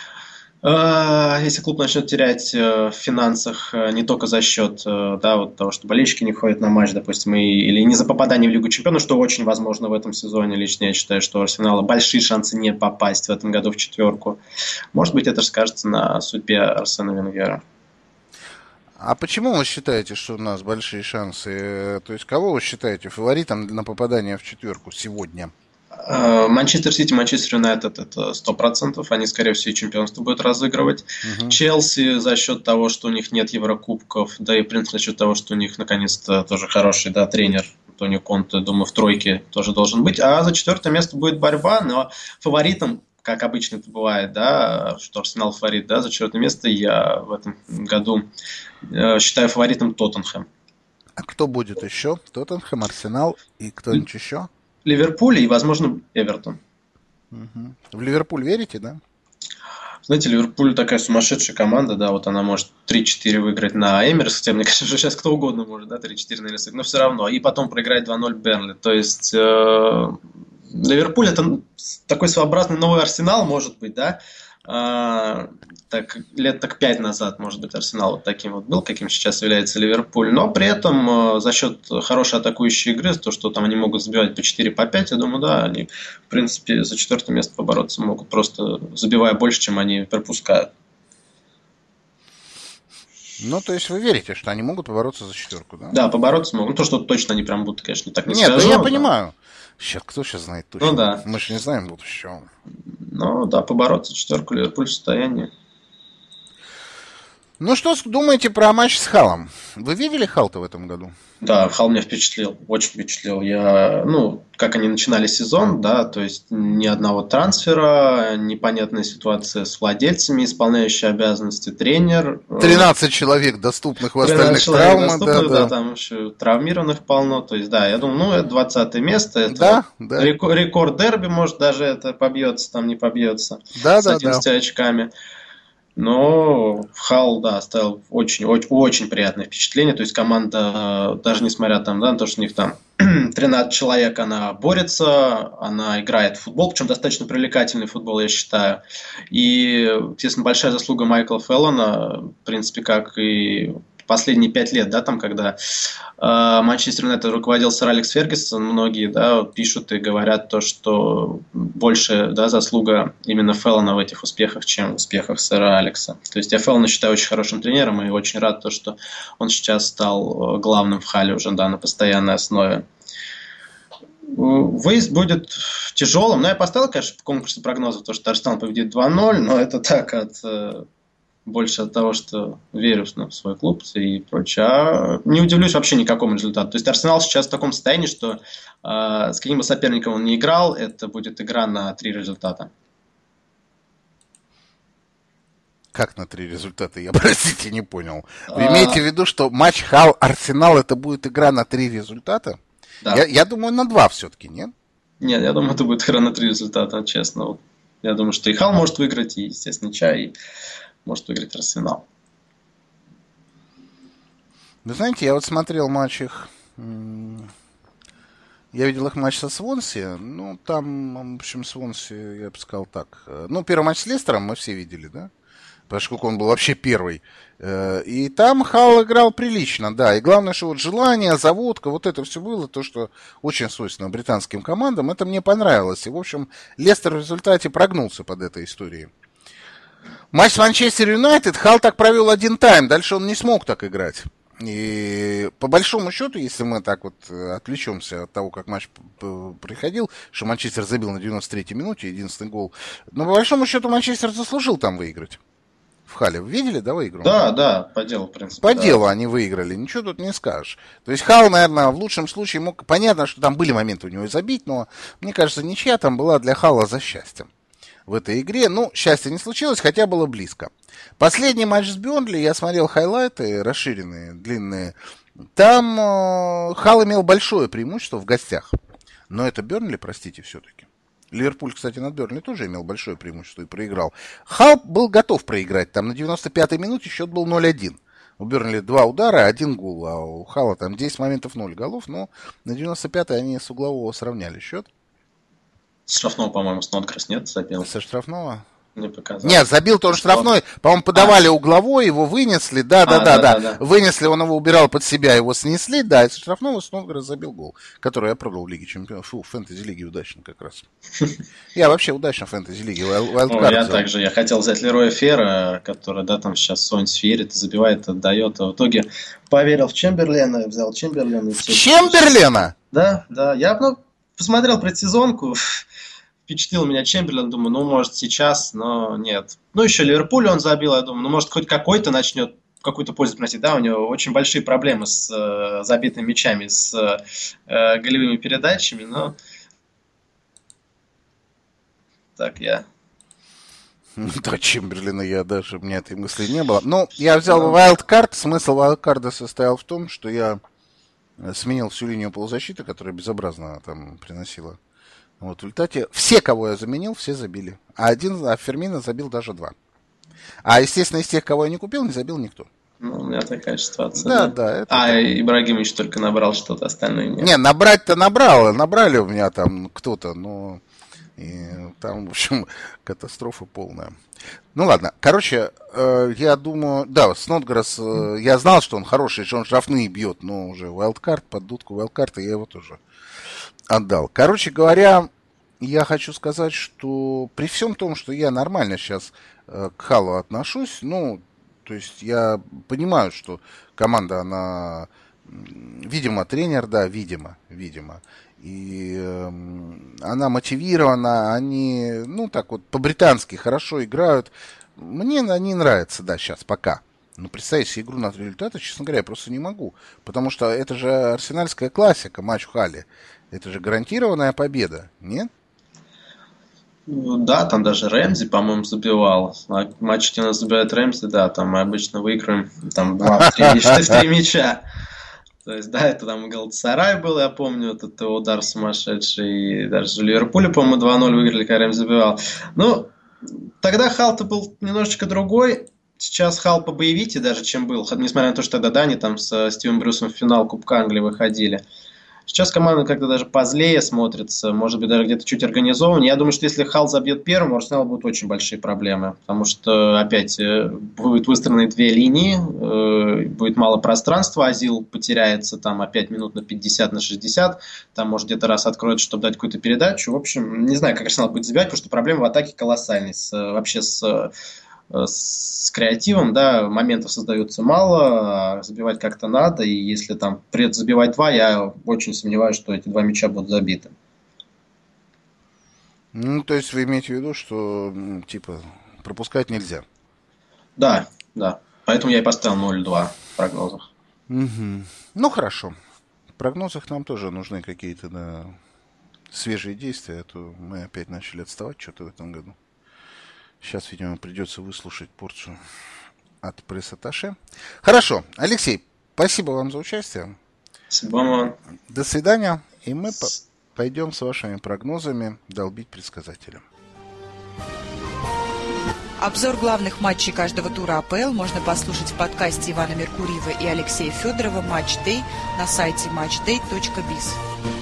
если клуб начнет терять в финансах не только за счет того, что болельщики не ходят на матч, допустим, или не за попадание в Лигу Чемпионов, что очень возможно в этом сезоне. Лично я считаю, что у Арсенала большие шансы не попасть в этом году в 4. Может быть, это же скажется на судьбе Арсена Венгера. А почему вы считаете, что у нас большие шансы? То есть, кого вы считаете фаворитом на попадание в 4 сегодня? Манчестер Сити, Манчестер Юнайтед — это 100%. Они, скорее всего, и чемпионство будут разыгрывать. Челси за счет того, что у них нет Еврокубков, да и, в принципе, за счет того, что у них, наконец-то, тоже хороший, да, тренер Антонио Конте, думаю, в 3 тоже должен быть. А за 4 место будет борьба, но фаворитом, как обычно это бывает, да, что Арсенал фаворит, да, за 4 место я в этом году считаю фаворитом Тоттенхэм. А кто будет еще? Тоттенхэм, Арсенал и кто-нибудь еще? Ливерпуль и, возможно, Эвертон. В Ливерпуль верите, да? Знаете, Ливерпуль такая сумасшедшая команда, да, вот она может 3-4 выиграть на Эмирейтс, хотя, мне кажется, сейчас кто угодно может, да, 3-4 на Эмирейтс, но все равно, и потом проиграть 2-0 Бернли. То есть Ливерпуль — это такой своеобразный новый Арсенал, может быть, да, лет 5 назад, может быть, Арсенал вот таким вот был, каким сейчас является Ливерпуль, но при этом за счет хорошей атакующей игры, то, что там они могут забивать по 4, по 5, я думаю, да, они, в принципе, за 4 место побороться могут, просто забивая больше, чем они пропускают. Ну, то есть вы верите, что они могут побороться за 4, да? Да, побороться могут. Ну, то, что точно они прям будут, конечно, так не скажу. Нет, я понимаю. Кто сейчас знает точно? Ну, да. Мы же не знаем будущего. Ну, да, побороться 4, Ливерпуль в состоянии. Ну, что думаете про матч с Халлом? Вы видели Халл-то в этом году? Да, Халл меня впечатлил, очень впечатлил. Как они начинали сезон, да, то есть ни одного трансфера, непонятная ситуация с владельцами, исполняющий обязанности тренер. 13 человек доступных в остальных травмах. Да, там еще травмированных полно. То есть, да, я думаю, это 20 место, это рекорд дерби, может, даже это побьется, там не побьется с 11 очками. Но Халл, да, оставил очень приятное впечатление. То есть команда, даже несмотря на то, что у них там 13 человек, она борется, она играет в футбол, причем достаточно привлекательный футбол, я считаю. И, естественно, большая заслуга Майкла Феллона, в принципе, как и последние 5 лет, да, там, когда Манчестер Юнайтед руководил сэр Алекс Фергюсон, многие, да, пишут и говорят то, что больше, да, заслуга именно Феллона в этих успехах, чем в успехах сэра Алекса. То есть я Феллона считаю очень хорошим тренером и очень рад то, что он сейчас стал главным в Халле уже, да, на постоянной основе. Выезд будет тяжелым. Но я поставил, конечно, в конкурсе прогнозов, то, что Арсенал победит 2-0, но это так, больше от того, что верю в свой клуб и прочее. А не удивлюсь вообще никакому результату. То есть Арсенал сейчас в таком состоянии, что с каким бы соперником он ни играл, это будет игра на 3 результата. Как на 3 результата? Я, простите, не понял. Вы имеете в виду, что матч Хал-Арсенал это будет игра на 3 результата? Да. Я думаю, на 2 все-таки, нет? Нет, я думаю, это будет игра на 3 результата, честно. Я думаю, что и Хал может выиграть, и, естественно, Чай, и может выиграть Арсенал. Вы знаете, я вот смотрел матч их... Я видел их матч со Свонси. Ну, там, в общем, Свонси, я бы сказал так. Ну, первый матч с Лестером мы все видели, да? Поскольку он был вообще первый. И там Хал играл прилично, да. И главное, что вот желание, заводка, вот это все было, то, что очень свойственно британским командам, это мне понравилось. И, в общем, Лестер в результате прогнулся под этой историей. Матч с Манчестер Юнайтед Хал так провел 1 тайм, дальше он не смог так играть. И по большому счету, если мы так вот отвлечемся от того, как матч проходил, что Манчестер забил на 93-й минуте единственный гол, но по большому счету Манчестер заслужил там выиграть. В Хале. Вы видели, да, игру? Да, по делу, в принципе. По делу они выиграли, ничего тут не скажешь. То есть Хал, наверное, в лучшем случае мог... Понятно, что там были моменты у него и забить, но, мне кажется, ничья там была для Хала за счастьем в этой игре. Ну, счастья не случилось, хотя было близко. Последний матч с Бернли, я смотрел хайлайты, расширенные, длинные. Там Хал имел большое преимущество в гостях. Но это Бернли, простите, все-таки. Ливерпуль, кстати, над Бернли тоже имел большое преимущество и проиграл. Хал был готов проиграть. Там на 95-й минуте счет был 0-1. У Бернли 2 удара, 1 гол. А у Хала там 10 моментов, 0 голов. Но на 95-й они с углового сравняли счет. С штрафного, по-моему, Снодгресс нет, забил. Со штрафного? Не показалось. Нет, забил-то он штрафной. По-моему, подавали угловой, его вынесли. Да. Вынесли, он его убирал под себя, его снесли. Да, и со штрафного Снодгресс забил гол, который я пробовал в Лиге Чемпионов. В фэнтези-лиге удачно как раз. Я вообще удачно в фэнтези-лиге. Я также. Я хотел взять Лероя Фера, который, да, там сейчас Сонь сферит, забивает, отдает. А в итоге поверил в Чемберлена, взял Чемберлена. В Чемберлена? Да. Я посмотрел предсезонку. Впечатлил меня Чемберлен, думаю, ну, может, сейчас, но нет. Ну, еще Ливерпуль он забил, я думаю, ну, может, хоть какой-то начнет какую-то пользу приносить. Да, у него очень большие проблемы с забитыми мячами, с голевыми передачами, но так я... Да, Чемберлена я даже, у меня этой мысли не было. Ну, я взял wildcard, смысл wildcard состоял в том, что я сменил всю линию полузащиты, которая безобразно там приносила. Вот, в результате все, кого я заменил, все забили. А Фермино забил даже 2. А, естественно, из тех, кого я не купил, не забил никто. Ну, у меня такая ситуация. Да. Ибрагимович только набрал что-то, остальное нет. Не, набрать-то набрал. Набрали у меня там кто-то, но... И там, в общем, катастрофа полная. Ну, ладно. Короче, я думаю... Да, Снодгресс, я знал, что он хороший, что он штрафные бьет, но уже wildcard, под дудку wildcard, я его тоже... отдал. Короче говоря, я хочу сказать, что при всем том, что я нормально сейчас к Халу отношусь, ну, то есть я понимаю, что команда, она, видимо, тренер, да, видимо, и она мотивирована, они, ну, так вот, по-британски хорошо играют. Мне они нравятся, да, сейчас, пока. Но представить себе игру на 3 результата, честно говоря, я просто не могу. Потому что это же арсенальская классика, матч в Халле. Это же гарантированная победа, нет? Да, там даже Рэмзи, по-моему, забивал. А матч, где у нас забивает Рэмзи, да, там мы обычно выиграем там 2-3 мяча. То есть, да, это там Галатасарай был, я помню, этот удар сумасшедший. И даже в Ливерпуле, по-моему, 2-0 выиграли, когда Рэмзи забивал. Ну, тогда Хал-то был немножечко другой. Сейчас Хал побоевитее даже, чем был. Несмотря на то, что тогда, да, они там с Стивом Брюсом в финал Кубка Англии выходили. Сейчас команда как-то даже позлее смотрится, может быть, даже где-то чуть организованнее. Я думаю, что если Халл забьет первым, у Арсенала будут очень большие проблемы, потому что опять будут выстроены две линии, будет мало пространства, Азил потеряется там опять минут на 50, на 60, там может где-то раз откроется, чтобы дать какую-то передачу. В общем, не знаю, как Арсенал будет забивать, потому что проблема в атаке колоссальная, вообще с креативом, да, моментов создается мало, а забивать как-то надо, и если там придется забивать 2, я очень сомневаюсь, что эти 2 мяча будут забиты. Ну, то есть вы имеете в виду, что, типа, пропускать нельзя? Да. Поэтому я и поставил 0-2 в прогнозах. Угу. Ну, хорошо. В прогнозах нам тоже нужны какие-то свежие действия, а то мы опять начали отставать что-то в этом году. Сейчас, видимо, придется выслушать порцию от пресс-атташе. Хорошо. Алексей, спасибо вам за участие. Спасибо вам. До свидания. И мы пойдем с вашими прогнозами долбить предсказателям. Обзор главных матчей каждого тура АПЛ можно послушать в подкасте Ивана Меркурьева и Алексея Федорова «Матч Дэй» на сайте matchday.biz.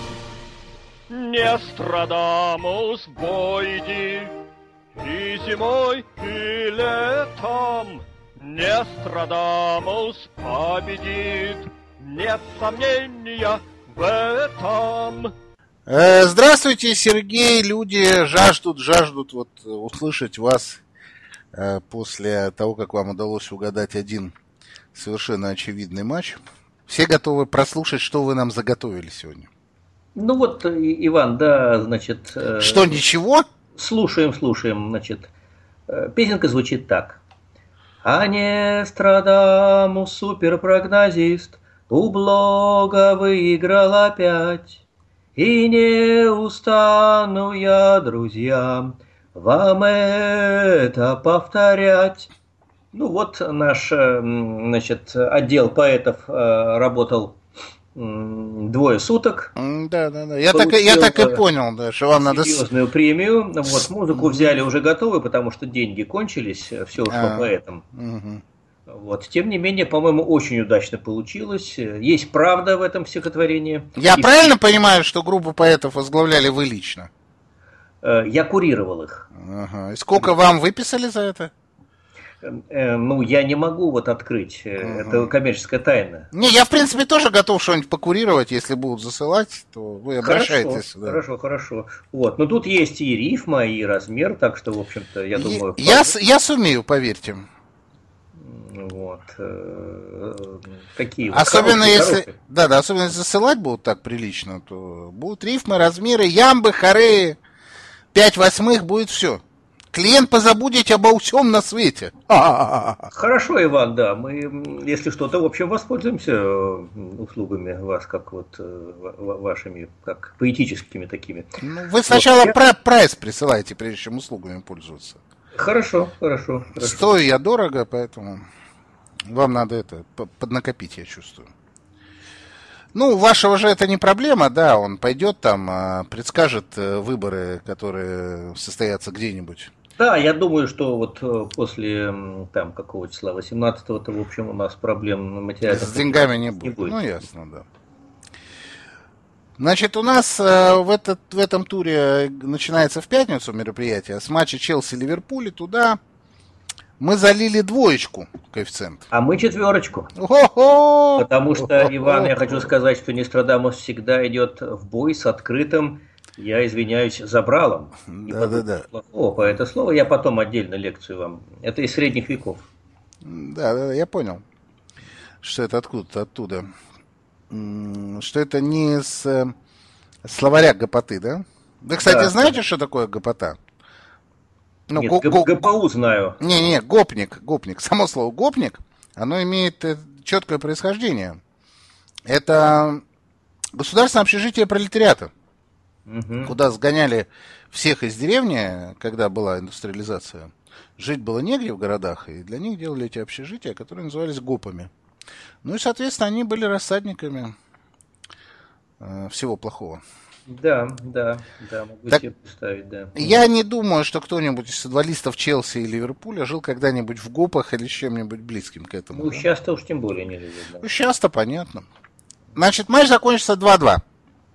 Не Страдамус войди и зимой, и летом, не Страдамус победит, нет сомнения в этом. Здравствуйте, Сергей. Люди жаждут вот услышать вас после того, как вам удалось угадать один совершенно очевидный матч. Все готовы прослушать, что вы нам заготовили сегодня. Ну вот, Иван, да, значит... Что, ничего? Слушаем, значит. Песенка звучит так. А не Страдамус, суперпрогнозист, у блога выиграл опять. И не устану я, друзья, вам это повторять. Ну вот наш, значит, отдел поэтов работал 2 суток. Да. Я так и понял, да, что вам надо... Серьезную премию. Вот, музыку взяли уже готовы, потому что деньги кончились, все ушло поэтам. Вот. Тем не менее, по-моему, очень удачно получилось. Есть правда в этом стихотворении. Я правильно понимаю, что группу поэтов возглавляли вы лично? Я курировал их. Ага. И сколько вам выписали за это? Ну, я не могу вот открыть. Это коммерческая тайна. Не, я, в принципе, тоже готов что-нибудь покурировать. Если будут засылать, то вы обращайтесь. Хорошо. Вот. Но тут есть и рифма, и размер, так что, в общем-то, я думаю... Я сумею, поверьте. Вот. Такие особенно вот если... хорошие. Да, особенно если засылать будут так прилично, то будут рифмы, размеры, ямбы, хоры. 5/8 будет все. Клиент позабудет обо всем на свете. Хорошо, Иван, да. Мы, если что-то, в общем, воспользуемся услугами вас, как вот вашими, как поэтическими такими. Ну, вы сначала прайс присылаете, прежде чем услугами пользоваться. Хорошо. Стою я дорого, поэтому вам надо это поднакопить, я чувствую. Ну, у вашего же это не проблема, да, он пойдет там, предскажет выборы, которые состоятся где-нибудь. Да, я думаю, что вот после там какого числа, 18-го, то, в общем, у нас проблем материальных... С деньгами не будет. Ну, ясно, да. Значит, у нас в этом туре начинается в пятницу мероприятие с матча Челси-Ливерпуль, туда мы залили 2 коэффициент. А мы 4. О-хо-хо! Потому что, Иван, я хочу сказать, что Нострадамус всегда идет в бой с открытым, я извиняюсь, забралом. Да. По это слово я потом отдельно лекцию вам. Это из средних веков. Да, я понял, что это откуда-то оттуда. Что это не с словаря гопоты, да? Вы, кстати, знаете, что такое гопота? Ну, нет, ГПУ знаю. Не, гопник. Само слово гопник, оно имеет четкое происхождение. Это государственное общежитие пролетариата, куда сгоняли всех из деревни, когда была индустриализация. Жить было негде в городах, и для них делали эти общежития, которые назывались гопами. Ну и, соответственно, они были рассадниками всего плохого. Да, могу себе представить, да. Я не думаю, что кто-нибудь из футболистов Челси и Ливерпуля жил когда-нибудь в гопах или с чем-нибудь близким к этому. Ну, сейчас-то уж тем более не любят. Да. Ну, сейчас-то понятно. Значит, матч закончится 2-2.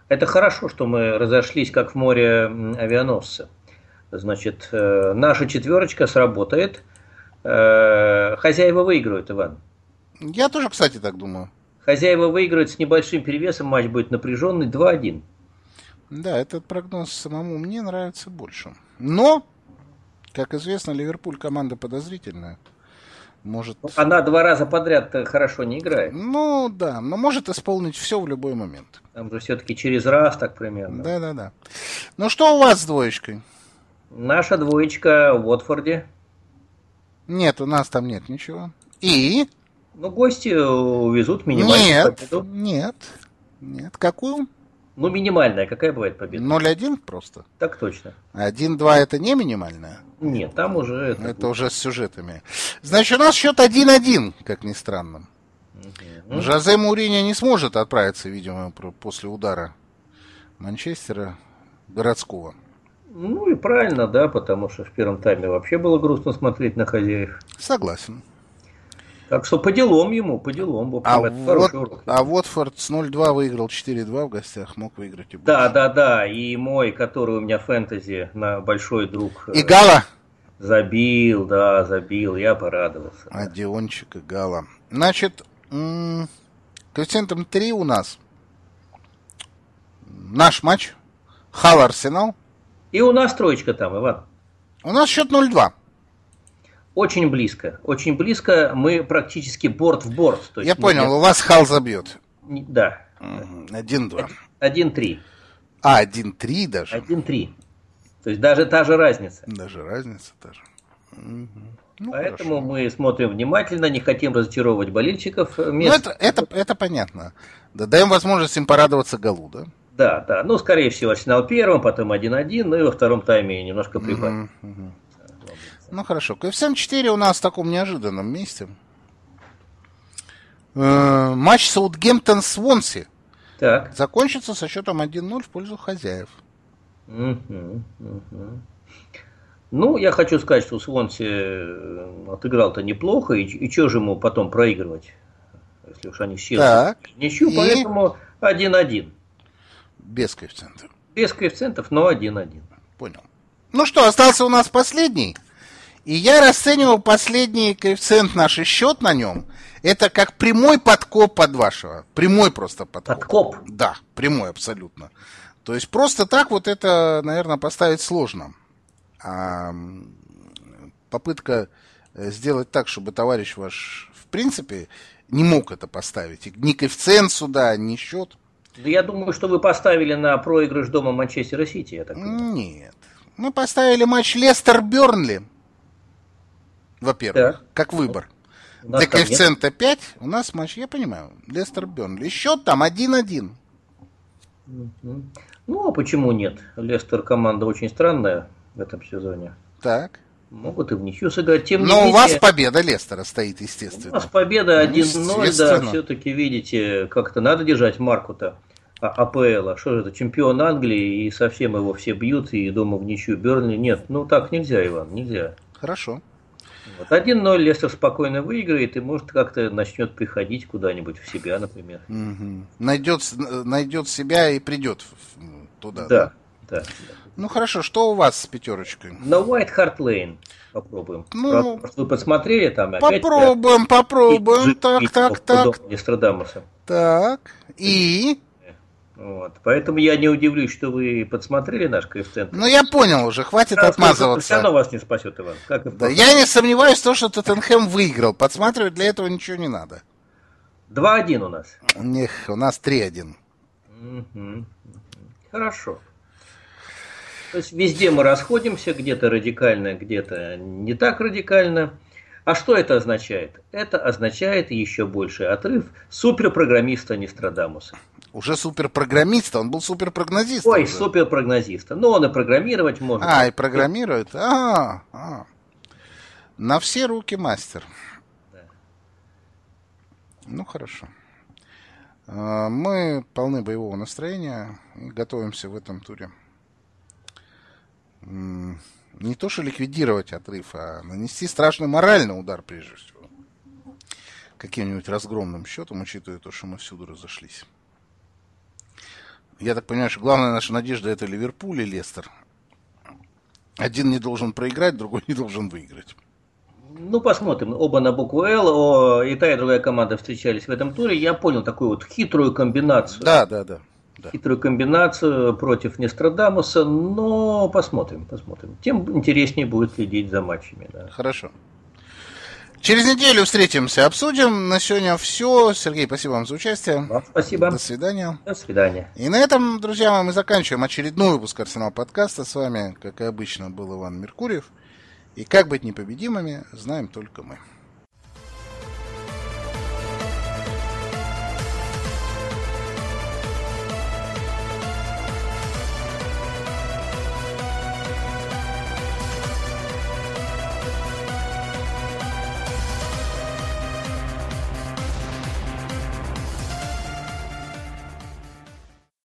Это хорошо, что мы разошлись, как в море авианосцы. Значит, наша четверочка сработает. Хозяева выиграют, Иван. Я тоже, кстати, так думаю. Хозяева выиграют с небольшим перевесом, матч будет напряженный 2-1. Да, этот прогноз самому мне нравится больше. Но, как известно, Ливерпуль команда подозрительная. Может... Она 2 раза подряд хорошо не играет. Ну, да, но может исполнить все в любой момент. Там же все-таки через раз, так примерно. Да. Ну, что у вас с двоечкой? Наша двоечка в Уотфорде. Нет, у нас там нет ничего. И? Ну, гости увезут минимальную победу. Нет. Какую? Ну, минимальная. Какая бывает победа? 0-1 просто? Так точно. 1-2 это не минимальная? Нет, там уже... Это уже с сюжетами. Значит, у нас счет 1-1, как ни странно. Жозе Мourinho не сможет отправиться, видимо, после удара Манчестера городского. Ну и правильно, да, потому что в первом тайме вообще было грустно смотреть на хозяев. Согласен. Так что по делам ему, по делам. А Уотфорд с 0-2 выиграл 4-2 в гостях, мог выиграть и больше. Да, и мой, который у меня фэнтези на большой друг... Игала? Забил, я порадовался. А Диончик Игала. Значит, коэффициентом 3 у нас наш матч, Халл Арсенал. И у нас троечка там, Иван. У нас счет 0-2. Очень близко, мы практически борт в борт. То есть я понял, у вас Халл забьет. Да. 1-2. 1-3. 1-3 даже? 1-3. То есть даже та же разница. Даже разница та же. Ну, поэтому хорошо. мы смотрим внимательно, не хотим разочаровывать болельщиков. Ну, это понятно. Да, даем возможность им порадоваться голу, да? Да. Ну, скорее всего, Арсенал первым, потом 1-1, ну и во втором тайме немножко прибавим. Ну, хорошо. Коэффициент 4 у нас в таком неожиданном месте. Матч Саутгемптон с Свонси. Так. Закончится со счетом 1-0 в пользу хозяев. Ну, я хочу сказать, что Свонси отыграл-то неплохо, и что же ему потом проигрывать, если уж они с Челси ничью, поэтому 1-1. Без коэффициентов. Без коэффициентов, но 1-1. Понял. Ну что, остался у нас последний. И я расценивал последний коэффициент, наш счет на нем, это как прямой подкоп под вашего. Прямой просто подкоп. Подкоп? Да, прямой абсолютно. То есть просто так вот это, наверное, поставить сложно. А попытка сделать так, чтобы товарищ ваш, в принципе, не мог это поставить. Ни коэффициент сюда, ни счет. Да я думаю, что вы поставили на проигрыш дома Манчестера Сити, я так понимаю. Нет. Мы поставили матч Лестер-Бернли. Во-первых, как выбор. Для коэффициента 5 у нас матч, я понимаю, Лестер-Бернли. Счет там 1-1. Ну, а почему нет? Лестер команда очень странная в этом сезоне. Так. Могут и в ничью сыграть. Тем не Но менее, у вас победа Лестера стоит, естественно. У нас победа 1-0, да, все-таки, видите, как-то надо держать марку-то АПЛ. Что же это, чемпион Англии, и совсем его все бьют, и дома в ничью Бернли. Нет, ну так нельзя, Иван, нельзя. Хорошо. Вот. 1-0 Лестер спокойно выиграет, и может как-то начнет приходить куда-нибудь в себя, например. Угу. Найдет себя и придет туда. Да. Ну хорошо, что у вас с пятерочкой? На White Hart Lane попробуем. Ну, вы посмотрели там? Попробуем. Так. Нострадамуса. Так. И? Вот. Поэтому я не удивлюсь, что вы подсмотрели наш коэффициент. Ну, я понял уже, хватит отмазываться. Все равно вас не спасет, Иван. Да, я не сомневаюсь в том, что Тоттенхэм выиграл. Подсматривать для этого ничего не надо. 2-1 у нас. Нет, у нас 3-1. Хорошо. То есть везде мы расходимся, где-то радикально, где-то не так радикально. А что это означает? Это означает еще больший отрыв суперпрограммиста Нострадамуса. Уже суперпрограммиста? Он был суперпрогнозистом. Ой, суперпрогнозиста. Но он и программировать может. И программирует? На все руки мастер. Да. Ну, хорошо. Мы полны боевого настроения и готовимся в этом туре. Не то что ликвидировать отрыв, а нанести страшный моральный удар, прежде всего. Каким-нибудь разгромным счетом, учитывая то, что мы всюду разошлись. Я так понимаю, что главная наша надежда — это Ливерпуль и Лестер. Один не должен проиграть, другой не должен выиграть. Ну, посмотрим. Оба на букву «Л». И та, и другая команда встречались в этом туре. Я понял такую вот хитрую комбинацию. Да. Хитрую комбинацию против Нострадамуса. Но посмотрим. Тем интереснее будет следить за матчами. Да. Хорошо. Через неделю встретимся, обсудим. На сегодня все. Сергей, спасибо вам за участие. Вам спасибо. До свидания. До свидания. И на этом, друзья мои, мы заканчиваем очередной выпуск Арсенал подкаста. С вами, как и обычно, был Иван Меркурьев. И как быть непобедимыми, знаем только мы.